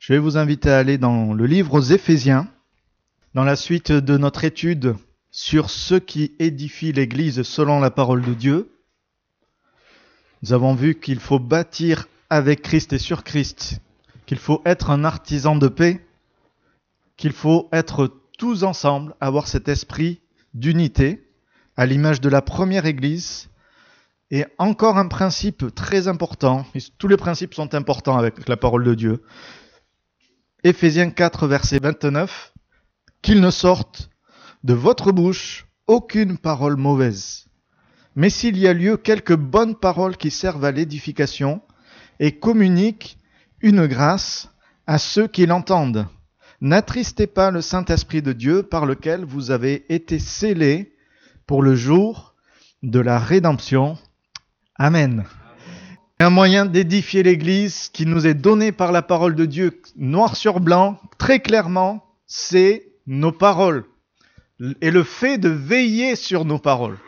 Je vais vous inviter à aller dans le livre aux Éphésiens, dans la suite de notre étude sur ce qui édifie l'Église selon la parole de Dieu. Nous avons vu qu'il faut bâtir avec Christ et sur Christ, qu'il faut être un artisan de paix, qu'il faut être tous ensemble, avoir cet esprit d'unité, à l'image de la première Église. Et encore un principe très important, et tous les principes sont importants avec la parole de Dieu. Éphésiens 4, verset 29, « Qu'il ne sorte de votre bouche aucune parole mauvaise, mais s'il y a lieu, quelques bonnes paroles qui servent à l'édification et communiquent une grâce à ceux qui l'entendent. N'attristez pas le Saint-Esprit de Dieu par lequel vous avez été scellés pour le jour de la rédemption. » Amen. Un moyen d'édifier l'Église qui nous est donné par la parole de Dieu, noir sur blanc, très clairement, c'est nos paroles. Et le fait de veiller sur nos paroles.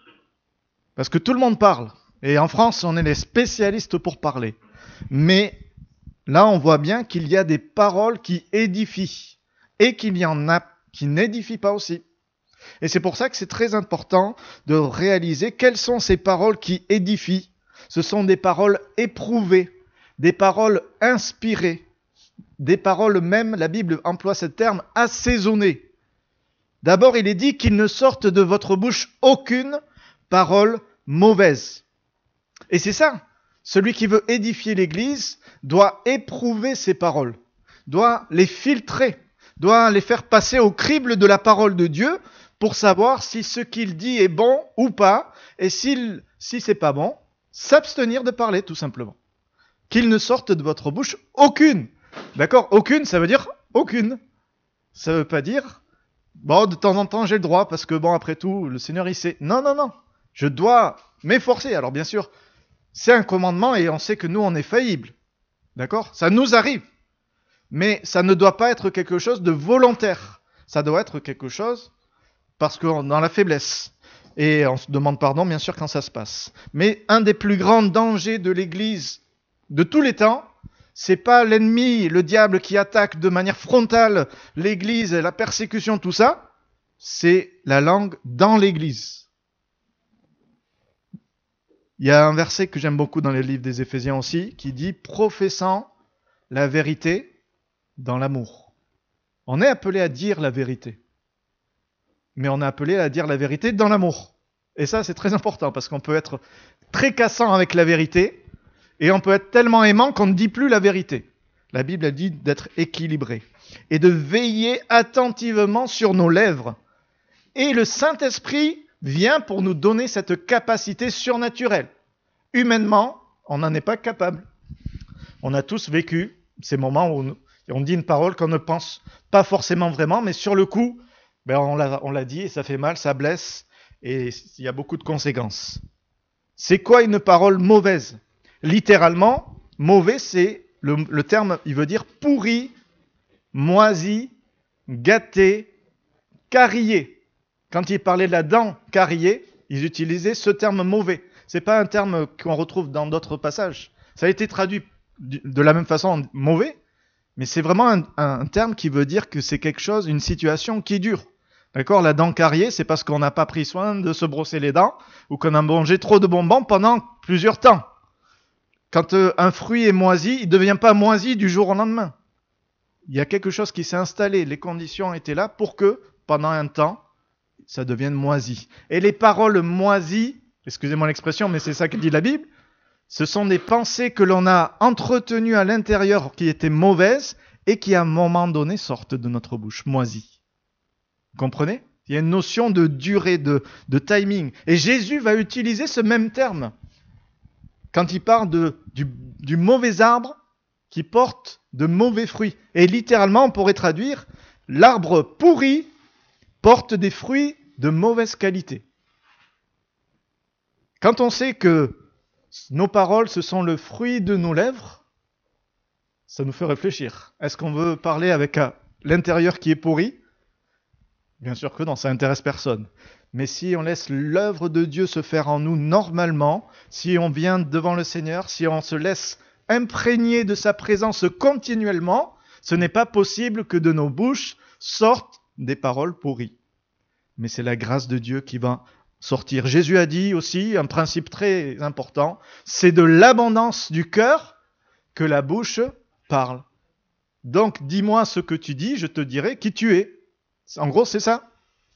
Parce que tout le monde parle. Et en France, on est les spécialistes pour parler. Mais là, on voit bien qu'il y a des paroles qui édifient. Et qu'il y en a qui n'édifient pas aussi. Et c'est pour ça que c'est très important de réaliser quelles sont ces paroles qui édifient. Ce sont des paroles éprouvées, des paroles inspirées, des paroles même, la Bible emploie ce terme, assaisonnées. D'abord, il est dit qu'il ne sorte de votre bouche aucune parole mauvaise. Et c'est ça, celui qui veut édifier l'Église doit éprouver ces paroles, doit les filtrer, doit les faire passer au crible de la parole de Dieu pour savoir si ce qu'il dit est bon ou pas, et si c'est pas bon, s'abstenir de parler, tout simplement. Qu'il ne sorte de votre bouche aucune. D'accord ? Aucune, ça veut dire aucune. Ça veut pas dire, bon, de temps en temps, j'ai le droit, parce que bon, après tout, le Seigneur, il sait. Non. Je dois m'efforcer. Alors, bien sûr, c'est un commandement et on sait que nous, on est faillibles. D'accord ? Ça nous arrive. Mais ça ne doit pas être quelque chose de volontaire. Ça doit être quelque chose parce qu'on est dans la faiblesse. Et on se demande pardon, bien sûr, quand ça se passe. Mais un des plus grands dangers de l'Église de tous les temps, c'est pas l'ennemi, le diable qui attaque de manière frontale l'Église, la persécution, tout ça. C'est la langue dans l'Église. Il y a un verset que j'aime beaucoup dans les livres des Éphésiens aussi, qui dit « Professant la vérité dans l'amour ». On est appelé à dire la vérité. Mais on est appelé à dire la vérité dans l'amour. Et ça, c'est très important, parce qu'on peut être très cassant avec la vérité, et on peut être tellement aimant qu'on ne dit plus la vérité. La Bible a dit d'être équilibré, et de veiller attentivement sur nos lèvres. Et le Saint-Esprit vient pour nous donner cette capacité surnaturelle. Humainement, on n'en est pas capable. On a tous vécu ces moments où on dit une parole qu'on ne pense pas forcément vraiment, mais sur le coup, on l'a dit et ça fait mal, ça blesse et il y a beaucoup de conséquences. C'est quoi une parole mauvaise ? Littéralement, mauvais, c'est le terme, il veut dire pourri, moisi, gâté, carillé. Quand il parlait de la dent carillée, ils utilisaient ce terme mauvais. C'est pas un terme qu'on retrouve dans d'autres passages. Ça a été traduit de la même façon en mauvais, mais c'est vraiment un terme qui veut dire que c'est quelque chose, une situation qui dure. D'accord ? La dent carriée, c'est parce qu'on n'a pas pris soin de se brosser les dents ou qu'on a mangé trop de bonbons pendant plusieurs temps. Quand un fruit est moisi, il ne devient pas moisi du jour au lendemain. Il y a quelque chose qui s'est installé. Les conditions étaient là pour que, pendant un temps, ça devienne moisi. Et les paroles moisies, excusez-moi l'expression, mais c'est ça que dit la Bible, ce sont des pensées que l'on a entretenues à l'intérieur qui étaient mauvaises et qui, à un moment donné, sortent de notre bouche, moisies. Vous comprenez ? Il y a une notion de durée, de timing. Et Jésus va utiliser ce même terme quand il parle du mauvais arbre qui porte de mauvais fruits. Et littéralement, on pourrait traduire « l'arbre pourri porte des fruits de mauvaise qualité ». Quand on sait que nos paroles, ce sont le fruit de nos lèvres, ça nous fait réfléchir. Est-ce qu'on veut parler avec l'intérieur qui est pourri ? Bien sûr que non, ça n'intéresse personne. Mais si on laisse l'œuvre de Dieu se faire en nous normalement, si on vient devant le Seigneur, si on se laisse imprégner de sa présence continuellement, Ce n'est pas possible que de nos bouches sortent des paroles pourries. Mais c'est la grâce de Dieu qui va sortir. Jésus a dit aussi un principe très important, c'est de l'abondance du cœur que la bouche parle. Donc dis-moi ce que tu dis, je te dirai qui tu es. En gros, c'est ça.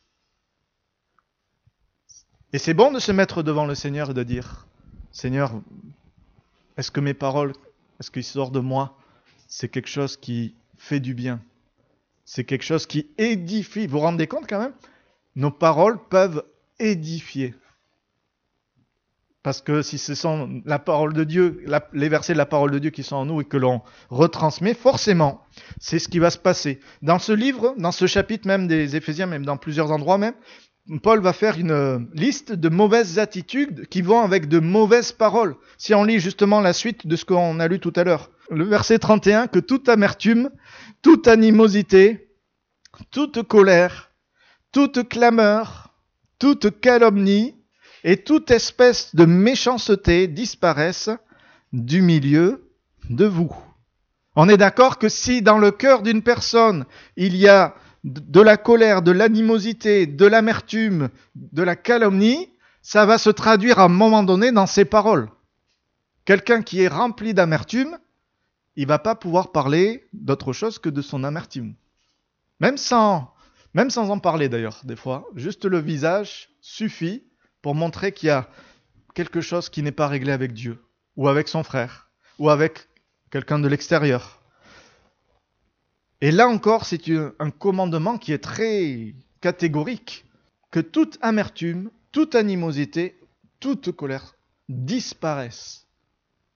Et c'est bon de se mettre devant le Seigneur et de dire, Seigneur, est-ce que mes paroles, est-ce qu'il sort de moi, c'est quelque chose qui fait du bien. C'est quelque chose qui édifie. Vous vous rendez compte quand même ? Nos paroles peuvent édifier. Parce que si ce sont la parole de Dieu, les versets de la parole de Dieu qui sont en nous et que l'on retransmet, forcément, c'est ce qui va se passer. Dans ce livre, dans ce chapitre même des Éphésiens, même dans plusieurs endroits même, Paul va faire une liste de mauvaises attitudes qui vont avec de mauvaises paroles. Si on lit justement la suite de ce qu'on a lu tout à l'heure. Le verset 31, que toute amertume, toute animosité, toute colère, toute clameur, toute calomnie et toute espèce de méchanceté disparaissent du milieu de vous. On est d'accord que si dans le cœur d'une personne, il y a de la colère, de l'animosité, de l'amertume, de la calomnie, ça va se traduire à un moment donné dans ses paroles. Quelqu'un qui est rempli d'amertume, il va pas pouvoir parler d'autre chose que de son amertume. Même sans en parler d'ailleurs, des fois. Juste le visage suffit pour montrer qu'il y a quelque chose qui n'est pas réglé avec Dieu, ou avec son frère, ou avec quelqu'un de l'extérieur. Et là encore, c'est un commandement qui est très catégorique, que toute amertume, toute animosité, toute colère disparaissent. D'accord ?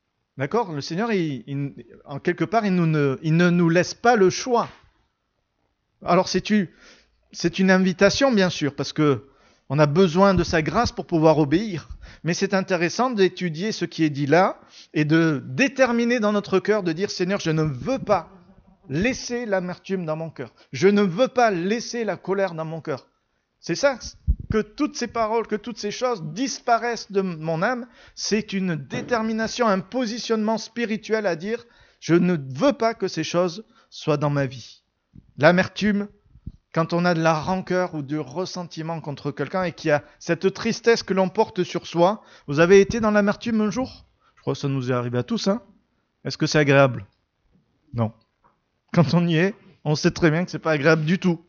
Le Seigneur, en quelque part, il ne nous laisse pas le choix. Alors c'est une invitation, bien sûr, parce que on a besoin de sa grâce pour pouvoir obéir. Mais c'est intéressant d'étudier ce qui est dit là et de déterminer dans notre cœur, de dire, Seigneur, je ne veux pas laisser l'amertume dans mon cœur. Je ne veux pas laisser la colère dans mon cœur. C'est ça, que toutes ces paroles, que toutes ces choses disparaissent de mon âme. C'est une détermination, un positionnement spirituel à dire, je ne veux pas que ces choses soient dans ma vie. L'amertume, quand on a de la rancœur ou du ressentiment contre quelqu'un et qu'il y a cette tristesse que l'on porte sur soi, vous avez été dans l'amertume un jour ? Je crois que ça nous est arrivé à tous, hein ? Est-ce que c'est agréable ? Non. Quand on y est, on sait très bien que c'est pas agréable du tout.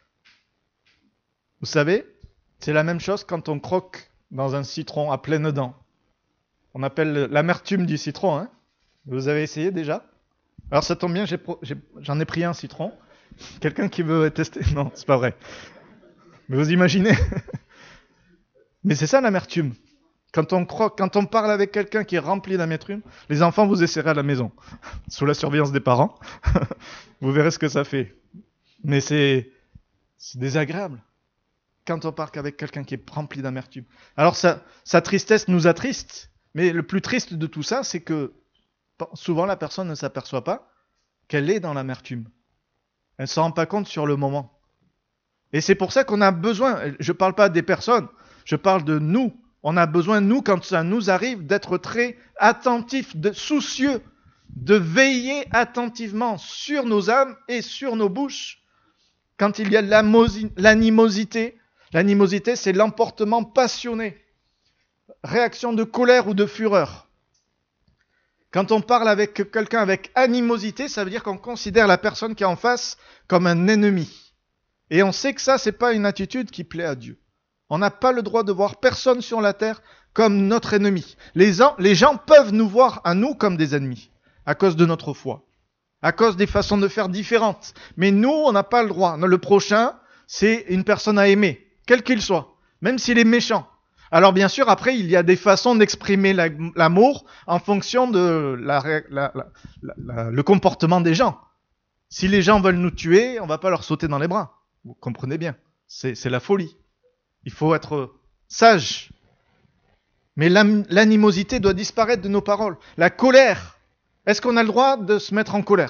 Vous savez, c'est la même chose quand on croque dans un citron à pleines dents. On appelle l'amertume du citron, hein ? Vous avez essayé déjà ? Alors ça tombe bien, j'en ai pris un citron. Quelqu'un qui veut tester ? Non, c'est pas vrai. Mais vous imaginez ? Mais c'est ça l'amertume. Quand on croque, quand on parle avec quelqu'un qui est rempli d'amertume, les enfants, vous essaierez à la maison, sous la surveillance des parents. Vous verrez ce que ça fait. Mais c'est désagréable quand on parle avec quelqu'un qui est rempli d'amertume. Alors sa tristesse nous attriste, mais le plus triste de tout ça, c'est que souvent la personne ne s'aperçoit pas qu'elle est dans l'amertume. Elle ne s'en rend pas compte sur le moment. Et c'est pour ça qu'on a besoin, je ne parle pas des personnes, je parle de nous. On a besoin, nous, quand ça nous arrive, d'être très attentifs, soucieux, de veiller attentivement sur nos âmes et sur nos bouches. Quand il y a l'animosité, l'animosité, c'est l'emportement passionné, réaction de colère ou de fureur. Quand on parle avec quelqu'un avec animosité, ça veut dire qu'on considère la personne qui est en face comme un ennemi. Et on sait que ça, c'est pas une attitude qui plaît à Dieu. On n'a pas le droit de voir personne sur la terre comme notre ennemi. Les gens peuvent nous voir à nous comme des ennemis, à cause de notre foi, à cause des façons de faire différentes. Mais nous, on n'a pas le droit. Le prochain, c'est une personne à aimer, quel qu'il soit, même s'il est méchant. Alors bien sûr, après, il y a des façons d'exprimer l'amour en fonction de le comportement des gens. Si les gens veulent nous tuer, on ne va pas leur sauter dans les bras. Vous comprenez bien, c'est la folie. Il faut être sage. Mais l'animosité doit disparaître de nos paroles. La colère, est-ce qu'on a le droit de se mettre en colère ?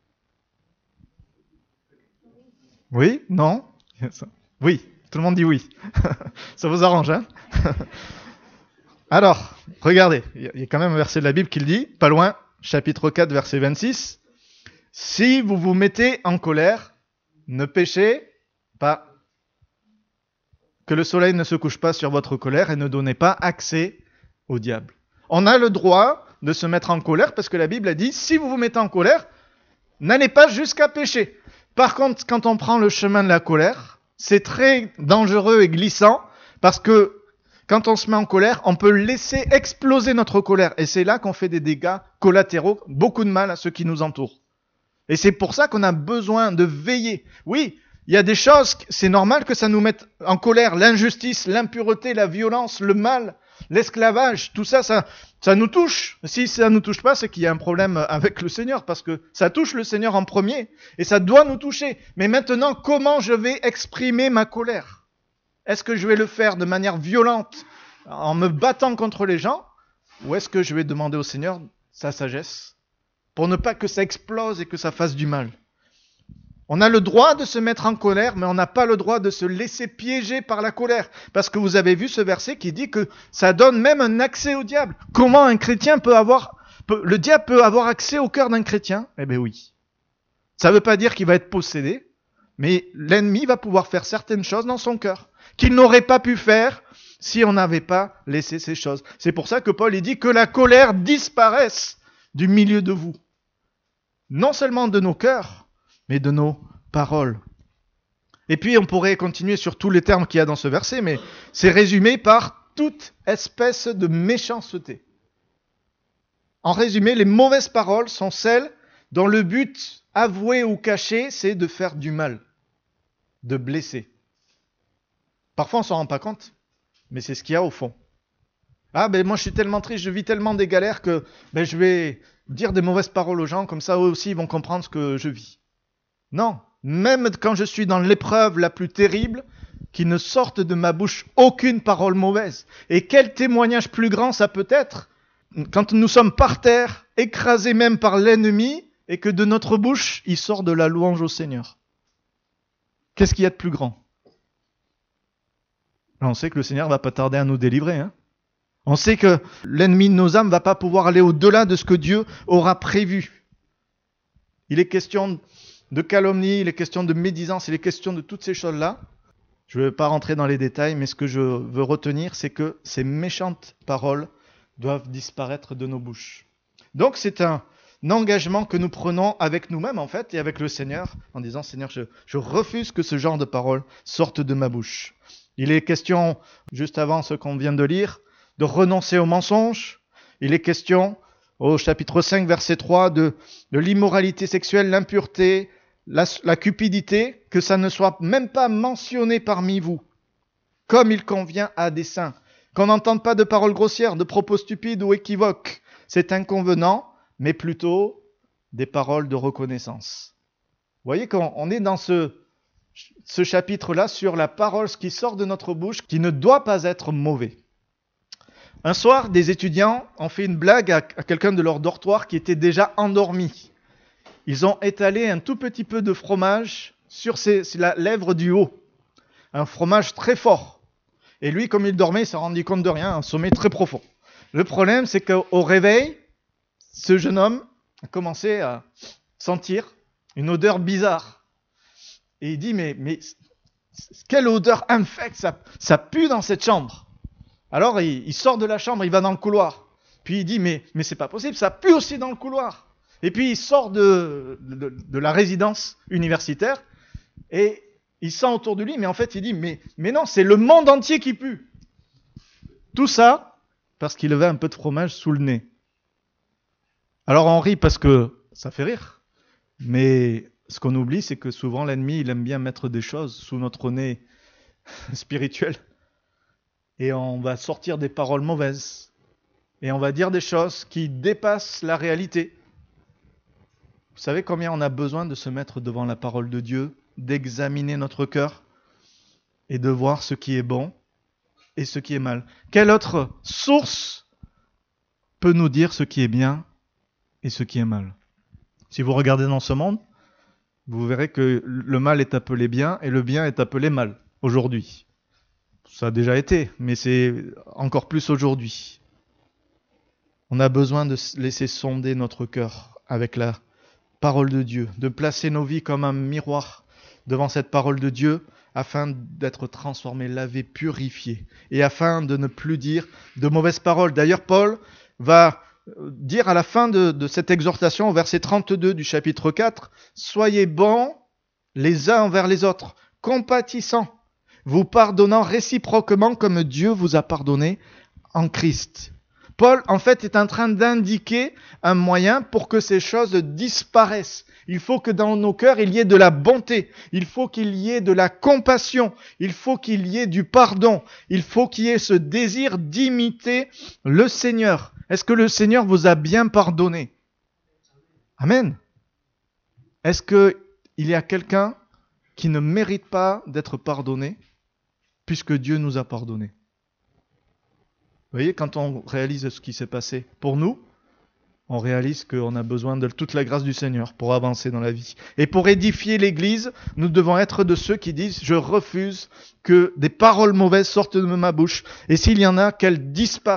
Oui ? Non ? Oui, tout le monde dit oui. Ça vous arrange, hein ? Alors, regardez, il y a quand même un verset de la Bible qui le dit, pas loin, chapitre 4, verset 26. Si vous vous mettez en colère, ne péchez pas. Que le soleil ne se couche pas sur votre colère et ne donnez pas accès au diable. On a le droit de se mettre en colère parce que la Bible a dit, si vous vous mettez en colère, n'allez pas jusqu'à pécher. Par contre, quand on prend le chemin de la colère, c'est très dangereux et glissant parce que quand on se met en colère, on peut laisser exploser notre colère. Et c'est là qu'on fait des dégâts collatéraux, beaucoup de mal à ceux qui nous entourent. Et c'est pour ça qu'on a besoin de veiller. Oui, il y a des choses, c'est normal que ça nous mette en colère. L'injustice, l'impureté, la violence, le mal, l'esclavage, tout ça, ça nous touche. Si ça ne nous touche pas, c'est qu'il y a un problème avec le Seigneur, parce que ça touche le Seigneur en premier, et ça doit nous toucher. Mais maintenant, comment je vais exprimer ma colère ? Est-ce que je vais le faire de manière violente, en me battant contre les gens, ou est-ce que je vais demander au Seigneur sa sagesse, pour ne pas que ça explose et que ça fasse du mal ? On a le droit de se mettre en colère, mais on n'a pas le droit de se laisser piéger par la colère. Parce que vous avez vu ce verset qui dit que ça donne même un accès au diable. Comment un chrétien le diable peut avoir accès au cœur d'un chrétien ? Eh bien oui. Ça ne veut pas dire qu'il va être possédé, mais l'ennemi va pouvoir faire certaines choses dans son cœur qu'il n'aurait pas pu faire si on n'avait pas laissé ces choses. C'est pour ça que Paul dit que la colère disparaisse du milieu de vous. Non seulement de nos cœurs, mais de nos paroles. Et puis on pourrait continuer sur tous les termes qu'il y a dans ce verset, mais c'est résumé par toute espèce de méchanceté. En résumé, les mauvaises paroles sont celles dont le but avoué ou caché, c'est de faire du mal, de blesser. Parfois on s'en rend pas compte, mais c'est ce qu'il y a au fond. Ah ben moi je suis tellement triste, je vis tellement des galères que je vais dire des mauvaises paroles aux gens, comme ça eux aussi ils vont comprendre ce que je vis. Non, même quand je suis dans l'épreuve la plus terrible, qu'il ne sorte de ma bouche aucune parole mauvaise. Et quel témoignage plus grand ça peut être quand nous sommes par terre, écrasés même par l'ennemi, et que de notre bouche, il sort de la louange au Seigneur. Qu'est-ce qu'il y a de plus grand ? On sait que le Seigneur ne va pas tarder à nous délivrer. On sait que l'ennemi de nos âmes ne va pas pouvoir aller au-delà de ce que Dieu aura prévu. Il est question de calomnie, il est question de médisance, il est question de toutes ces choses-là. Je ne vais pas rentrer dans les détails, mais ce que je veux retenir, c'est que ces méchantes paroles doivent disparaître de nos bouches. Donc c'est un engagement que nous prenons avec nous-mêmes, en fait, et avec le Seigneur, en disant, Seigneur, je refuse que ce genre de paroles sortent de ma bouche. Il est question, juste avant ce qu'on vient de lire, de renoncer au mensonge. Il est question, au chapitre 5, verset 3, de l'immoralité sexuelle, l'impureté, la cupidité, que ça ne soit même pas mentionné parmi vous, comme il convient à des saints. Qu'on n'entende pas de paroles grossières, de propos stupides ou équivoques. C'est inconvenant, mais plutôt des paroles de reconnaissance. Vous voyez qu'on est dans ce chapitre-là sur la parole, ce qui sort de notre bouche, qui ne doit pas être mauvais. Un soir, des étudiants ont fait une blague à quelqu'un de leur dortoir qui était déjà endormi. Ils ont étalé un tout petit peu de fromage sur la lèvre du haut. Un fromage très fort. Et lui, comme il dormait, il ne s'est rendu compte de rien, un sommeil très profond. Le problème, c'est qu'au réveil, ce jeune homme a commencé à sentir une odeur bizarre. Et il dit, mais quelle odeur infecte, ça pue dans cette chambre. Alors il sort de la chambre, il va dans le couloir. Puis il dit, mais c'est pas possible, ça pue aussi dans le couloir. Et puis il sort de la résidence universitaire et il sent autour de lui, mais en fait il dit, mais non, c'est le monde entier qui pue. Tout ça parce qu'il avait un peu de fromage sous le nez. Alors on rit parce que ça fait rire. Mais ce qu'on oublie, c'est que souvent l'ennemi, il aime bien mettre des choses sous notre nez spirituel. Et on va sortir des paroles mauvaises. Et on va dire des choses qui dépassent la réalité. Vous savez combien on a besoin de se mettre devant la parole de Dieu, d'examiner notre cœur et de voir ce qui est bon et ce qui est mal. Quelle autre source peut nous dire ce qui est bien et ce qui est mal ? Si vous regardez dans ce monde, vous verrez que le mal est appelé bien et le bien est appelé mal aujourd'hui. Ça a déjà été, mais c'est encore plus aujourd'hui. On a besoin de laisser sonder notre cœur avec la parole de Dieu, de placer nos vies comme un miroir devant cette parole de Dieu, afin d'être transformés, lavés, purifiés, et afin de ne plus dire de mauvaises paroles. D'ailleurs, Paul va dire à la fin de cette exhortation, au verset 32 du chapitre 4, « Soyez bons les uns envers les autres, compatissants, vous pardonnant réciproquement comme Dieu vous a pardonné en Christ. » Paul, en fait, est en train d'indiquer un moyen pour que ces choses disparaissent. Il faut que dans nos cœurs, il y ait de la bonté. Il faut qu'il y ait de la compassion. Il faut qu'il y ait du pardon. Il faut qu'il y ait ce désir d'imiter le Seigneur. Est-ce que le Seigneur vous a bien pardonné? Amen. Est-ce qu'il y a quelqu'un qui ne mérite pas d'être pardonné, puisque Dieu nous a pardonné? Vous voyez, quand on réalise ce qui s'est passé pour nous, on réalise qu'on a besoin de toute la grâce du Seigneur pour avancer dans la vie. Et pour édifier l'Église, nous devons être de ceux qui disent « Je refuse que des paroles mauvaises sortent de ma bouche, et s'il y en a, qu'elles disparaissent. »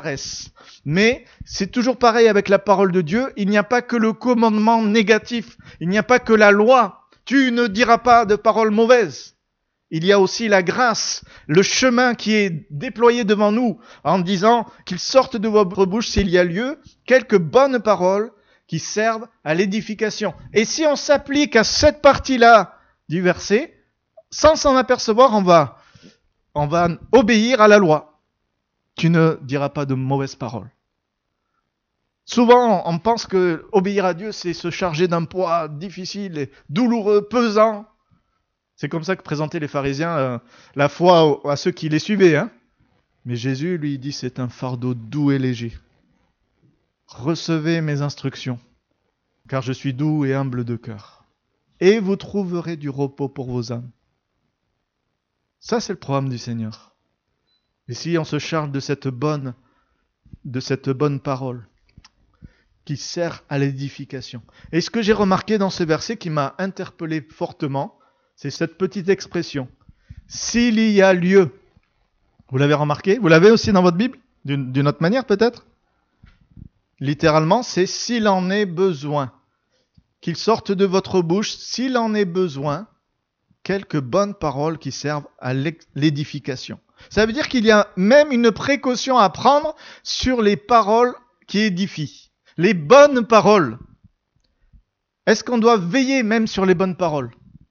Mais c'est toujours pareil avec la parole de Dieu, il n'y a pas que le commandement négatif, il n'y a pas que la loi. Tu ne diras pas de paroles mauvaises. Il y a aussi la grâce, le chemin qui est déployé devant nous en disant qu'il sorte de votre bouche s'il y a lieu quelques bonnes paroles qui servent à l'édification. Et si on s'applique à cette partie-là du verset, sans s'en apercevoir, on va obéir à la loi. Tu ne diras pas de mauvaises paroles. Souvent, on pense que obéir à Dieu, c'est se charger d'un poids difficile et douloureux, pesant. C'est comme ça que présentaient les pharisiens la foi à ceux qui les suivaient. Hein. Mais Jésus, lui, dit, c'est un fardeau doux et léger. Recevez mes instructions, car je suis doux et humble de cœur. Et vous trouverez du repos pour vos âmes. Ça, c'est le programme du Seigneur. Et si on se charge de cette bonne parole qui sert à l'édification. Et ce que j'ai remarqué dans ce verset qui m'a interpellé fortement, c'est cette petite expression. S'il y a lieu. Vous l'avez remarqué? Vous l'avez aussi dans votre Bible? D'une autre manière peut-être? Littéralement, c'est s'il en est besoin. Qu'il sorte de votre bouche, s'il en est besoin, quelques bonnes paroles qui servent à l'édification. Ça veut dire qu'il y a même une précaution à prendre sur les paroles qui édifient. Les bonnes paroles. Est-ce qu'on doit veiller même sur les bonnes paroles?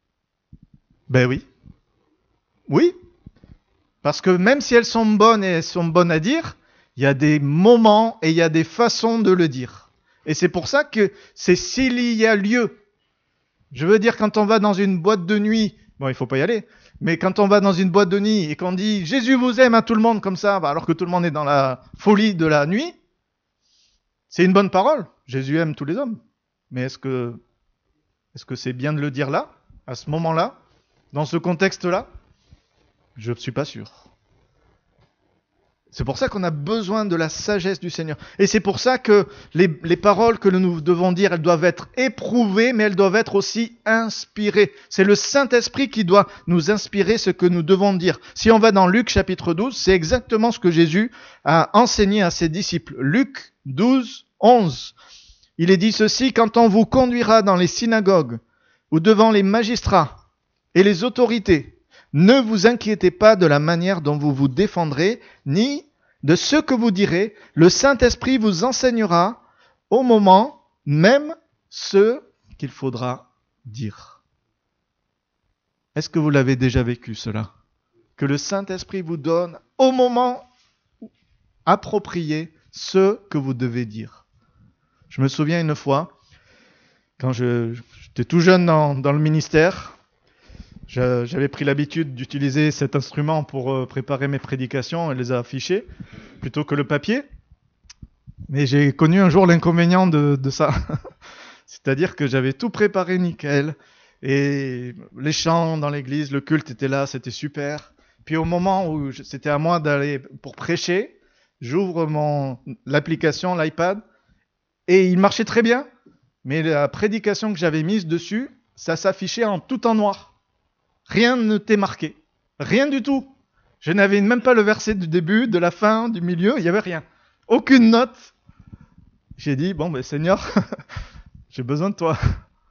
Ben oui. Oui. Parce que même si elles sont bonnes et elles sont bonnes à dire, il y a des moments et il y a des façons de le dire. Et c'est pour ça que c'est s'il y a lieu. Je veux dire, quand on va dans une boîte de nuit, bon, il faut pas y aller, mais quand on va dans une boîte de nuit et qu'on dit « Jésus vous aime » à tout le monde comme ça, alors que tout le monde est dans la folie de la nuit, c'est une bonne parole. Jésus aime tous les hommes. Mais est-ce que c'est bien de le dire là, à ce moment-là? Dans ce contexte-là, je ne suis pas sûr. C'est pour ça qu'on a besoin de la sagesse du Seigneur. Et c'est pour ça que les paroles que nous devons dire, elles doivent être éprouvées, mais elles doivent être aussi inspirées. C'est le Saint-Esprit qui doit nous inspirer ce que nous devons dire. Si on va dans Luc chapitre 12, c'est exactement ce que Jésus a enseigné à ses disciples. Luc 12, 11. Il est dit ceci, « Quand on vous conduira dans les synagogues ou devant les magistrats, et les autorités, ne vous inquiétez pas de la manière dont vous vous défendrez, ni de ce que vous direz. Le Saint-Esprit vous enseignera au moment même ce qu'il faudra dire. » Est-ce que vous l'avez déjà vécu cela? Que le Saint-Esprit vous donne au moment approprié ce que vous devez dire. Je me souviens une fois, quand j'étais tout jeune dans le ministère, j'avais pris l'habitude d'utiliser cet instrument pour préparer mes prédications et les afficher, plutôt que le papier. Mais j'ai connu un jour l'inconvénient de ça. C'est-à-dire que j'avais tout préparé nickel, et les chants dans l'église, le culte était là, c'était super. Puis au moment où c'était à moi d'aller pour prêcher, j'ouvre l'application, l'iPad, et il marchait très bien. Mais la prédication que j'avais mise dessus, ça s'affichait tout en noir. Rien ne t'est marqué. Rien du tout. Je n'avais même pas le verset du début, de la fin, du milieu, il n'y avait rien. Aucune note. J'ai dit, bon, Seigneur, j'ai besoin de toi.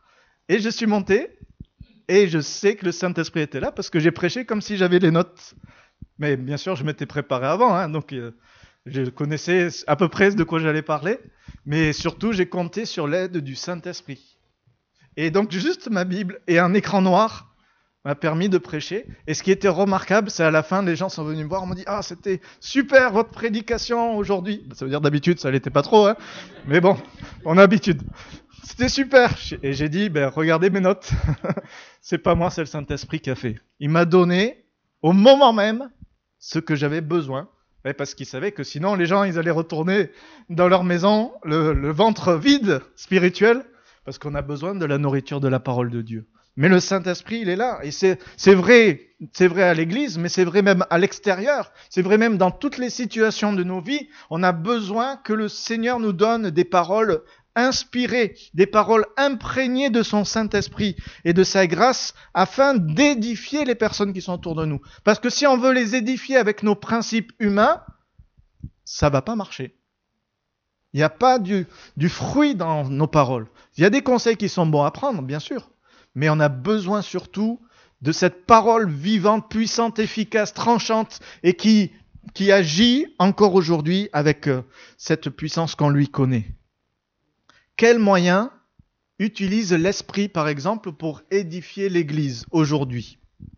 Et je suis monté, et je sais que le Saint-Esprit était là, parce que j'ai prêché comme si j'avais les notes. Mais bien sûr, je m'étais préparé avant, hein, donc je connaissais à peu près de quoi j'allais parler. Mais surtout, j'ai compté sur l'aide du Saint-Esprit. Et donc, juste ma Bible et un écran noir m'a permis de prêcher. Et ce qui était remarquable, c'est à la fin, les gens sont venus me voir, on m'a dit « Ah, c'était super votre prédication aujourd'hui !» Ça veut dire d'habitude, ça l'était pas trop, hein. Mais bon, on a l'habitude. C'était super. Et j'ai dit, regardez mes notes. C'est pas moi, c'est le Saint-Esprit qui a fait. Il m'a donné, au moment même, ce que j'avais besoin. Parce qu'il savait que sinon, les gens, ils allaient retourner dans leur maison, le ventre vide, spirituel, parce qu'on a besoin de la nourriture de la parole de Dieu. Mais le Saint-Esprit, il est là. Et c'est vrai à l'église, mais c'est vrai même à l'extérieur. C'est vrai même dans toutes les situations de nos vies. On a besoin que le Seigneur nous donne des paroles inspirées, des paroles imprégnées de son Saint-Esprit et de sa grâce afin d'édifier les personnes qui sont autour de nous. Parce que si on veut les édifier avec nos principes humains, ça va pas marcher. Il n'y a pas du fruit dans nos paroles. Il y a des conseils qui sont bons à prendre, bien sûr. Mais on a besoin surtout de cette parole vivante, puissante, efficace, tranchante et qui agit encore aujourd'hui avec cette puissance qu'on lui connaît. Quels moyens utilise l'Esprit, par exemple, pour édifier l'Église aujourd'hui ?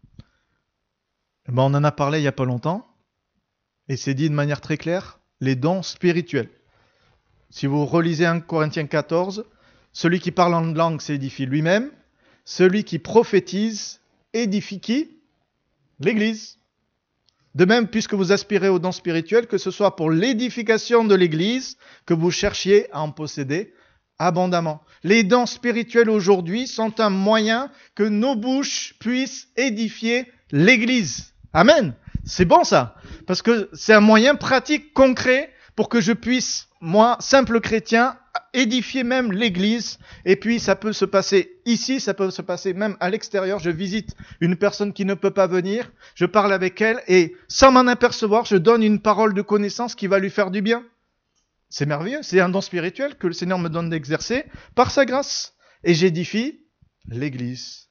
On en a parlé il n'y a pas longtemps, et c'est dit de manière très claire, les dons spirituels. Si vous relisez 1 Corinthiens 14, celui qui parle en langue s'édifie lui-même, celui qui prophétise édifie qui ? L'Église. De même, puisque vous aspirez aux dons spirituels, que ce soit pour l'édification de l'Église, que vous cherchiez à en posséder abondamment. Les dons spirituels aujourd'hui sont un moyen que nos bouches puissent édifier l'Église. Amen. C'est bon ça, parce que c'est un moyen pratique, concret, pour que je puisse, moi, simple chrétien, édifier même l'Église. Et puis ça peut se passer ici, ça peut se passer même à l'extérieur. Je visite une personne qui ne peut pas venir, je parle avec elle et sans m'en apercevoir, je donne une parole de connaissance qui va lui faire du bien. C'est merveilleux, c'est un don spirituel que le Seigneur me donne d'exercer par sa grâce. Et j'édifie l'Église.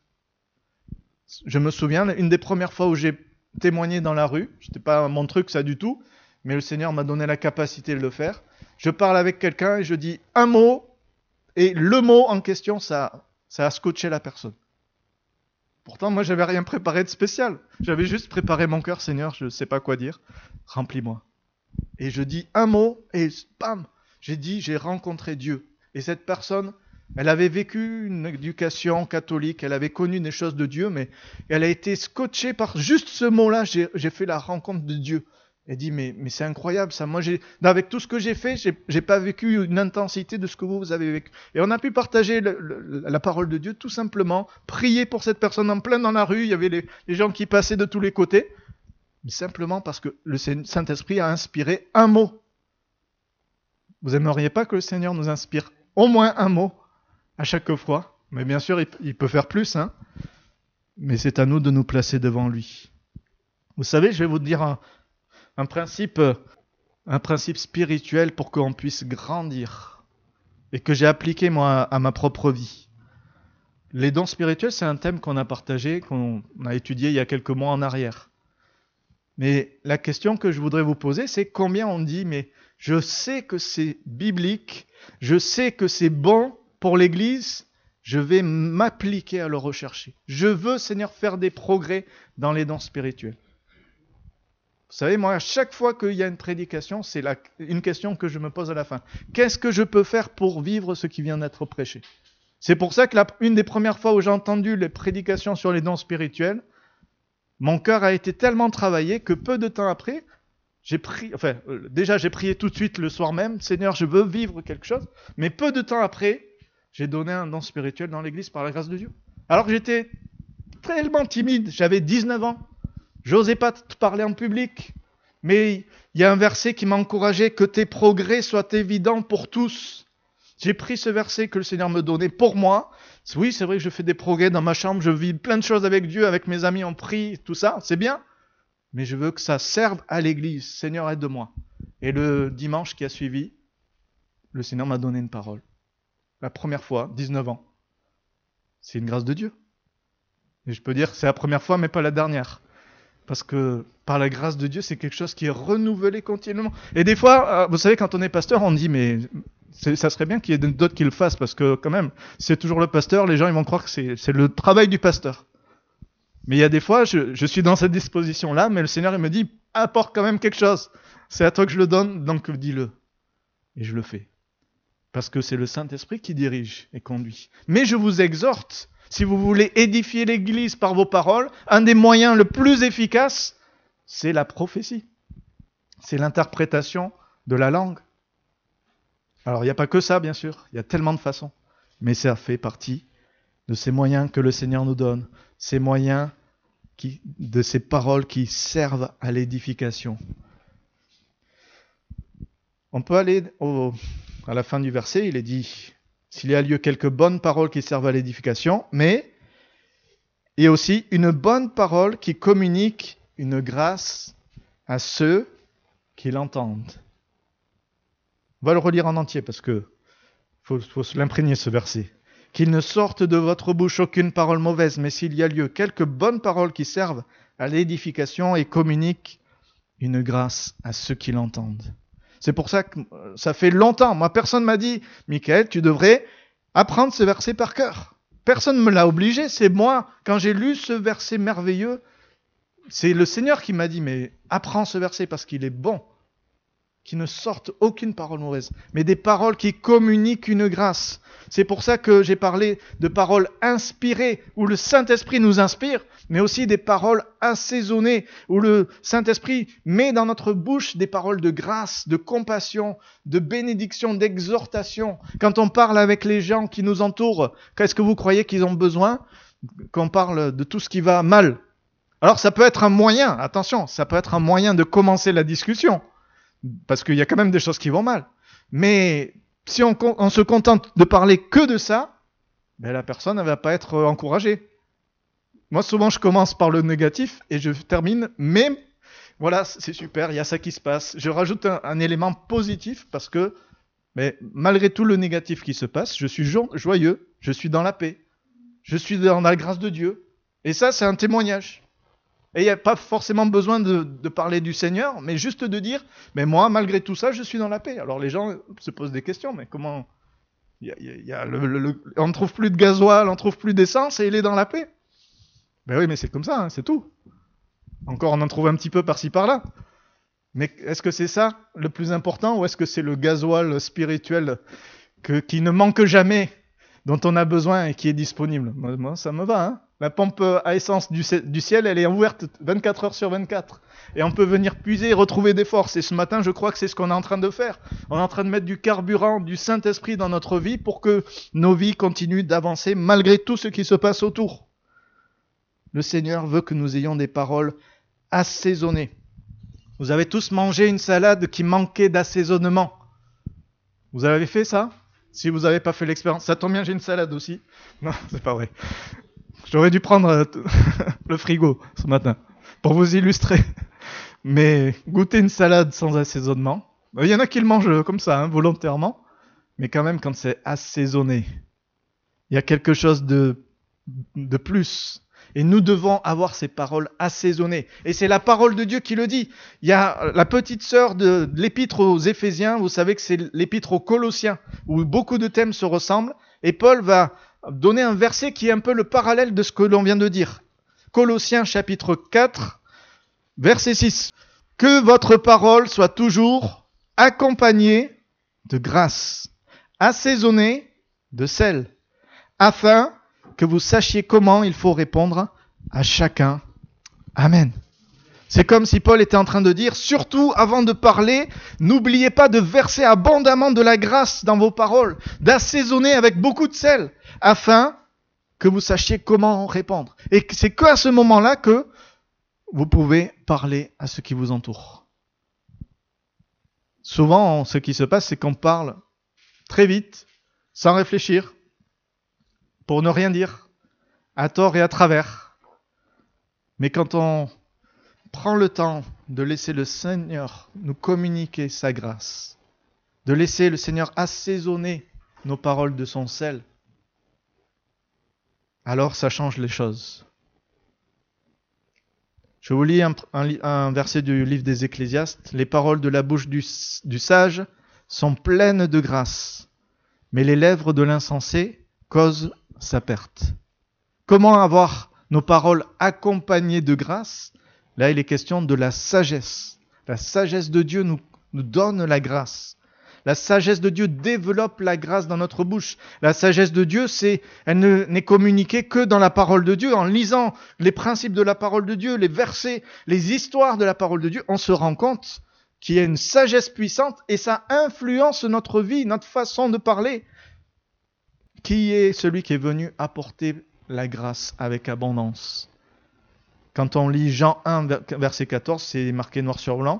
Je me souviens, une des premières fois où j'ai témoigné dans la rue, c'était pas mon truc ça du tout, mais le Seigneur m'a donné la capacité de le faire. Je parle avec quelqu'un et je dis un mot, et le mot en question, ça a scotché la personne. Pourtant, moi, j'avais rien préparé de spécial. J'avais juste préparé mon cœur, Seigneur, je ne sais pas quoi dire, remplis-moi. Et je dis un mot et bam, j'ai rencontré Dieu. Et cette personne, elle avait vécu une éducation catholique, elle avait connu des choses de Dieu, mais elle a été scotchée par juste ce mot-là, j'ai fait la rencontre de Dieu. Elle dit, mais c'est incroyable ça, moi avec tout ce que j'ai fait, j'ai pas vécu une intensité de ce que vous avez vécu. Et on a pu partager la parole de Dieu tout simplement, prier pour cette personne en plein dans la rue, il y avait les gens qui passaient de tous les côtés. Simplement parce que le Saint-Esprit a inspiré un mot. Vous aimeriez pas que le Seigneur nous inspire au moins un mot à chaque fois ? Mais bien sûr, il peut faire plus, hein. Mais c'est à nous de nous placer devant lui. Vous savez, je vais vous dire un principe spirituel pour qu'on puisse grandir et que j'ai appliqué moi à ma propre vie. Les dons spirituels, c'est un thème qu'on a partagé, qu'on a étudié il y a quelques mois en arrière. Mais la question que je voudrais vous poser, c'est combien on dit, mais je sais que c'est biblique, je sais que c'est bon pour l'Église, je vais m'appliquer à le rechercher. Je veux, Seigneur, faire des progrès dans les dons spirituels. Vous savez, moi, à chaque fois qu'il y a une prédication, c'est une question que je me pose à la fin. Qu'est-ce que je peux faire pour vivre ce qui vient d'être prêché ? C'est pour ça que une des premières fois où j'ai entendu les prédications sur les dons spirituels, mon cœur a été tellement travaillé que peu de temps après, j'ai prié tout de suite le soir même, Seigneur, je veux vivre quelque chose, mais peu de temps après, j'ai donné un don spirituel dans l'église par la grâce de Dieu. Alors que j'étais tellement timide, j'avais 19 ans, j'osais pas te parler en public, mais il y a un verset qui m'a encouragé, que tes progrès soient évidents pour tous. J'ai pris ce verset que le Seigneur me donnait pour moi. Oui, c'est vrai que je fais des progrès dans ma chambre, je vis plein de choses avec Dieu, avec mes amis, on prie, tout ça, c'est bien. Mais je veux que ça serve à l'église. Seigneur, aide-moi. Et le dimanche qui a suivi, le Seigneur m'a donné une parole. La première fois, 19 ans. C'est une grâce de Dieu. Et je peux dire que c'est la première fois, mais pas la dernière. Parce que par la grâce de Dieu, c'est quelque chose qui est renouvelé continuellement. Et des fois, vous savez, quand on est pasteur, on dit, mais ça serait bien qu'il y ait d'autres qui le fassent, parce que quand même, c'est toujours le pasteur, les gens ils vont croire que c'est le travail du pasteur. Mais il y a des fois, je suis dans cette disposition-là, mais le Seigneur il me dit, apporte quand même quelque chose. C'est à toi que je le donne, donc dis-le. Et je le fais. Parce que c'est le Saint-Esprit qui dirige et conduit. Mais je vous exhorte, si vous voulez édifier l'Église par vos paroles, un des moyens le plus efficaces, c'est la prophétie. C'est l'interprétation de la langue. Alors il n'y a pas que ça, bien sûr. Il y a tellement de façons. Mais ça fait partie de ces moyens que le Seigneur nous donne. Ces moyens de ces paroles qui servent à l'édification. On peut aller à la fin du verset, il est dit, s'il y a lieu quelques bonnes paroles qui servent à l'édification, mais il y a aussi une bonne parole qui communique une grâce à ceux qui l'entendent. On va le relire en entier parce que faut se l'imprégner ce verset. Qu'il ne sorte de votre bouche aucune parole mauvaise, mais s'il y a lieu quelques bonnes paroles qui servent à l'édification et communiquent une grâce à ceux qui l'entendent. C'est pour ça que ça fait longtemps. Moi, personne m'a dit, Michael, tu devrais apprendre ce verset par cœur. Personne ne me l'a obligé. C'est moi, quand j'ai lu ce verset merveilleux, c'est le Seigneur qui m'a dit, mais apprends ce verset parce qu'il est bon. Qui ne sortent aucune parole mauvaise, mais des paroles qui communiquent une grâce. C'est pour ça que j'ai parlé de paroles inspirées, où le Saint-Esprit nous inspire, mais aussi des paroles assaisonnées, où le Saint-Esprit met dans notre bouche des paroles de grâce, de compassion, de bénédiction, d'exhortation. Quand on parle avec les gens qui nous entourent, qu'est-ce que vous croyez qu'ils ont besoin qu'on parle de tout ce qui va mal? Alors ça peut être un moyen, attention, ça peut être un moyen de commencer la discussion. Parce qu'il y a quand même des choses qui vont mal. Mais si on se contente de parler que de ça, ben la personne ne va pas être encouragée. Moi, souvent, je commence par le négatif et je termine, mais voilà, c'est super, il y a ça qui se passe. Je rajoute un élément positif parce que mais malgré tout le négatif qui se passe, je suis joyeux, je suis dans la paix, je suis dans la grâce de Dieu. Et ça, c'est un témoignage. Et il n'y a pas forcément besoin de parler du Seigneur, mais juste de dire, mais moi, malgré tout ça, je suis dans la paix. Alors les gens se posent des questions, mais comment on ne trouve plus de gasoil, on ne trouve plus d'essence et il est dans la paix. Ben oui, mais c'est comme ça, hein, c'est tout. Encore, on en trouve un petit peu par-ci par-là. Mais est-ce que c'est ça le plus important ou est-ce que c'est le gasoil spirituel qui ne manque jamais, dont on a besoin et qui est disponible? Moi, ça me va, hein. La pompe à essence du ciel, elle est ouverte 24 heures sur 24. Et on peut venir puiser et retrouver des forces. Et ce matin, je crois que c'est ce qu'on est en train de faire. On est en train de mettre du carburant, du Saint-Esprit dans notre vie pour que nos vies continuent d'avancer malgré tout ce qui se passe autour. Le Seigneur veut que nous ayons des paroles assaisonnées. Vous avez tous mangé une salade qui manquait d'assaisonnement. Vous avez fait ça? Si vous n'avez pas fait l'expérience, ça tombe bien, j'ai une salade aussi. Non, c'est pas vrai. J'aurais dû prendre le frigo ce matin pour vous illustrer. Mais goûter une salade sans assaisonnement, il y en a qui le mangent comme ça, hein, volontairement. Mais quand même, quand c'est assaisonné, il y a quelque chose de plus. Et nous devons avoir ces paroles assaisonnées. Et c'est la parole de Dieu qui le dit. Il y a la petite sœur de l'épître aux Éphésiens, vous savez que c'est l'épître aux Colossiens, où beaucoup de thèmes se ressemblent. Et Paul va donner un verset qui est un peu le parallèle de ce que l'on vient de dire. Colossiens chapitre 4, verset 6. Que votre parole soit toujours accompagnée de grâce, assaisonnée de sel, afin que vous sachiez comment il faut répondre à chacun. Amen. C'est comme si Paul était en train de dire, surtout avant de parler, n'oubliez pas de verser abondamment de la grâce dans vos paroles, d'assaisonner avec beaucoup de sel, afin que vous sachiez comment répondre. Et c'est qu'à ce moment-là que vous pouvez parler à ceux qui vous entourent. Souvent, ce qui se passe, c'est qu'on parle très vite, sans réfléchir, pour ne rien dire, à tort et à travers. Mais quand on prend le temps de laisser le Seigneur nous communiquer sa grâce, de laisser le Seigneur assaisonner nos paroles de son sel, alors ça change les choses. Je vous lis un verset du livre des Ecclésiastes. Les paroles de la bouche du sage sont pleines de grâce, mais les lèvres de l'insensé causent sa perte. Comment avoir nos paroles accompagnées de grâce? Là, il est question de la sagesse. La sagesse de Dieu nous donne la grâce. La sagesse de Dieu développe la grâce dans notre bouche. La sagesse de Dieu, elle n'est communiquée que dans la parole de Dieu. En lisant les principes de la parole de Dieu, les versets, les histoires de la parole de Dieu, on se rend compte qu'il y a une sagesse puissante et ça influence notre vie, notre façon de parler. Qui est celui qui est venu apporter la grâce avec abondance? Quand on lit Jean 1, verset 14, c'est marqué noir sur blanc.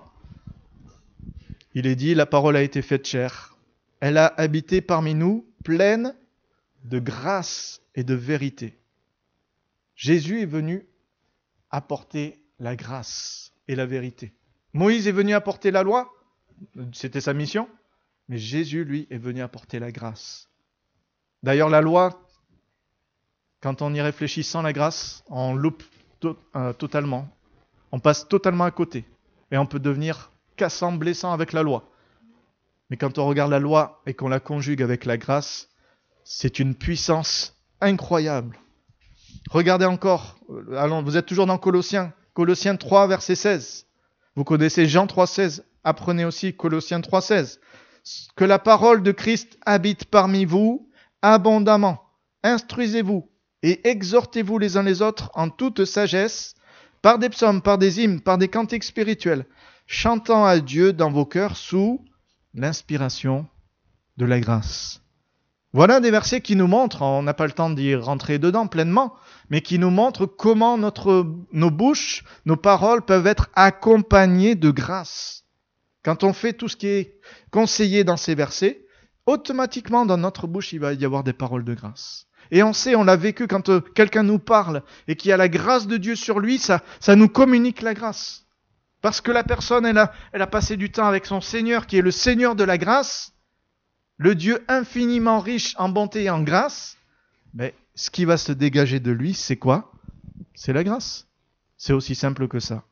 Il est dit, la parole a été faite chair. Elle a habité parmi nous, pleine de grâce et de vérité. Jésus est venu apporter la grâce et la vérité. Moïse est venu apporter la loi, c'était sa mission, mais Jésus, lui, est venu apporter la grâce. D'ailleurs, la loi, quand on y réfléchit sans la grâce, on loupe totalement. On passe totalement à côté. Et on peut devenir cassant, blessant avec la loi. Mais quand on regarde la loi et qu'on la conjugue avec la grâce, c'est une puissance incroyable. Regardez encore, allons, vous êtes toujours dans Colossiens 3, verset 16. Vous connaissez Jean 3, 16. Apprenez aussi Colossiens 3, 16. Que la parole de Christ habite parmi vous abondamment. Instruisez-vous et exhortez-vous les uns les autres en toute sagesse, par des psaumes, par des hymnes, par des cantiques spirituels, chantant à Dieu dans vos cœurs sous l'inspiration de la grâce. Voilà des versets qui nous montrent, on n'a pas le temps d'y rentrer dedans pleinement, mais qui nous montrent comment nos bouches, nos paroles peuvent être accompagnées de grâce. Quand on fait tout ce qui est conseillé dans ces versets, automatiquement dans notre bouche, il va y avoir des paroles de grâce. Et on sait, on l'a vécu quand quelqu'un nous parle et qu'il y a la grâce de Dieu sur lui, ça nous communique la grâce. Parce que la personne, elle a passé du temps avec son Seigneur, qui est le Seigneur de la grâce, le Dieu infiniment riche en bonté et en grâce. Mais ce qui va se dégager de lui, c'est quoi? C'est la grâce. C'est aussi simple que ça.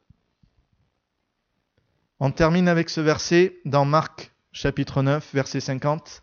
On termine avec ce verset dans Marc chapitre 9, verset 50,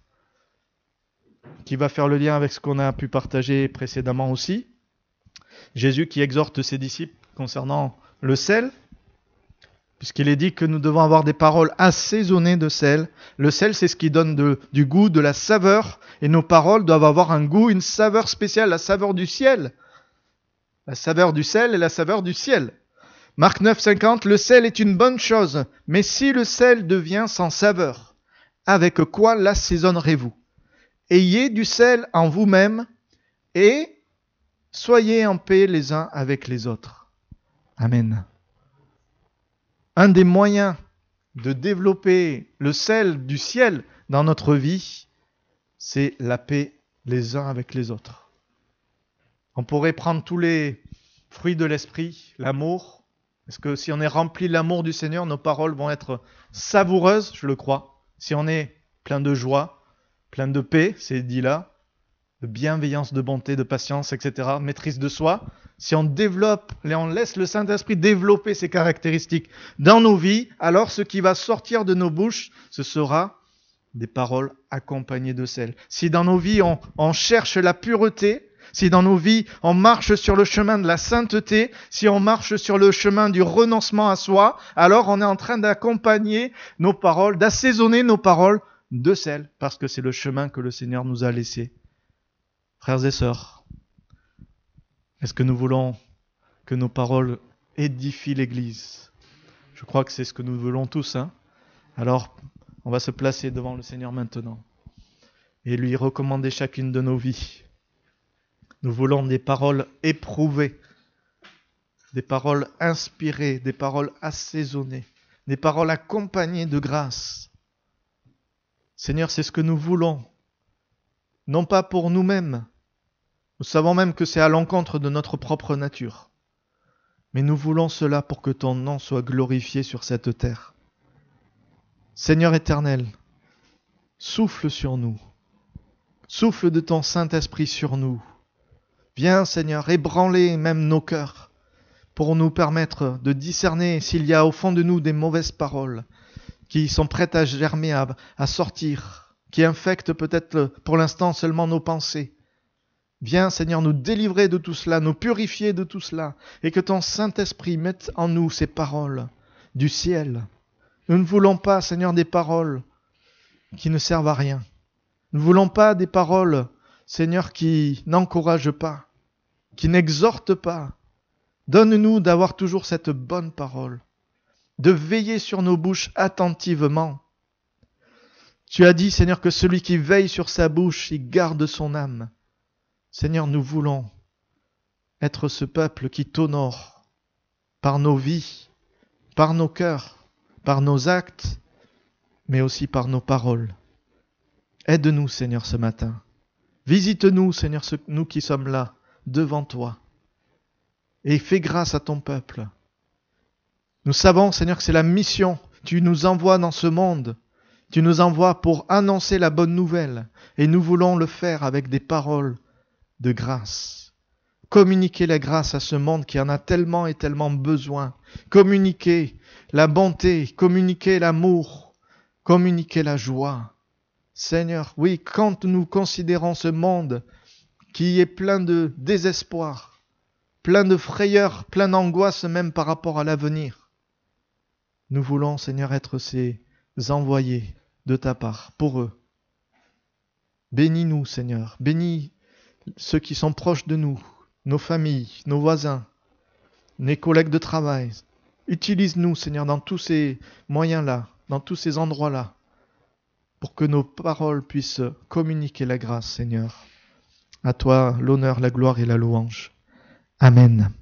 qui va faire le lien avec ce qu'on a pu partager précédemment aussi. Jésus qui exhorte ses disciples concernant le sel, puisqu'il est dit que nous devons avoir des paroles assaisonnées de sel. Le sel, c'est ce qui donne du goût, de la saveur, et nos paroles doivent avoir un goût, une saveur spéciale, la saveur du ciel. La saveur du sel et la saveur du ciel. Marc 9, 50, le sel est une bonne chose, mais si le sel devient sans saveur, avec quoi l'assaisonnerez-vous? Ayez du sel en vous-même et soyez en paix les uns avec les autres. Amen. Un des moyens de développer le sel du ciel dans notre vie, c'est la paix les uns avec les autres. On pourrait prendre tous les fruits de l'esprit, l'amour, parce que si on est rempli de l'amour du Seigneur, nos paroles vont être savoureuses, je le crois. Si on est plein de joie, plein de paix, c'est dit là, de bienveillance, de bonté, de patience, etc., maîtrise de soi, si on développe et on laisse le Saint-Esprit développer ces caractéristiques dans nos vies, alors ce qui va sortir de nos bouches, ce sera des paroles accompagnées de sel. Si dans nos vies on cherche la pureté, si dans nos vies on marche sur le chemin de la sainteté, si on marche sur le chemin du renoncement à soi, alors on est en train d'accompagner nos paroles, d'assaisonner nos paroles de sel, parce que c'est le chemin que le Seigneur nous a laissé. Frères et sœurs, est-ce que nous voulons que nos paroles édifient l'Église? Je crois que c'est ce que nous voulons tous. Alors, on va se placer devant le Seigneur maintenant et lui recommander chacune de nos vies. Nous voulons des paroles éprouvées, des paroles inspirées, des paroles assaisonnées, des paroles accompagnées de grâce. Seigneur, c'est ce que nous voulons, non pas pour nous-mêmes. Nous savons même que c'est à l'encontre de notre propre nature. Mais nous voulons cela pour que ton nom soit glorifié sur cette terre. Seigneur éternel, souffle sur nous. Souffle de ton Saint-Esprit sur nous. Viens, Seigneur, ébranler même nos cœurs pour nous permettre de discerner s'il y a au fond de nous des mauvaises paroles qui sont prêtes à germer, à sortir, qui infectent peut-être pour l'instant seulement nos pensées. Viens, Seigneur, nous délivrer de tout cela, nous purifier de tout cela, et que ton Saint-Esprit mette en nous ces paroles du ciel. Nous ne voulons pas, Seigneur, des paroles qui ne servent à rien. Nous ne voulons pas des paroles, Seigneur, qui n'encouragent pas, qui n'exhortent pas. Donne-nous d'avoir toujours cette bonne parole, de veiller sur nos bouches attentivement. Tu as dit, Seigneur, que celui qui veille sur sa bouche, il garde son âme. Seigneur, nous voulons être ce peuple qui t'honore par nos vies, par nos cœurs, par nos actes, mais aussi par nos paroles. Aide-nous, Seigneur, ce matin. Visite-nous, Seigneur, nous qui sommes là, devant toi. Et fais grâce à ton peuple. Nous savons, Seigneur, que c'est la mission. Tu nous envoies dans ce monde. Tu nous envoies pour annoncer la bonne nouvelle. Et nous voulons le faire avec des paroles de grâce. Communiquer la grâce à ce monde qui en a tellement et tellement besoin. Communiquer la bonté, communiquer l'amour, communiquer la joie. Seigneur, oui, quand nous considérons ce monde qui est plein de désespoir, plein de frayeur, plein d'angoisse même par rapport à l'avenir, nous voulons, Seigneur, être ces envoyés de ta part pour eux. Bénis-nous, Seigneur, bénis ceux qui sont proches de nous, nos familles, nos voisins, nos collègues de travail. Utilise-nous, Seigneur, dans tous ces moyens-là, dans tous ces endroits-là, pour que nos paroles puissent communiquer la grâce, Seigneur. À toi l'honneur, la gloire et la louange. Amen.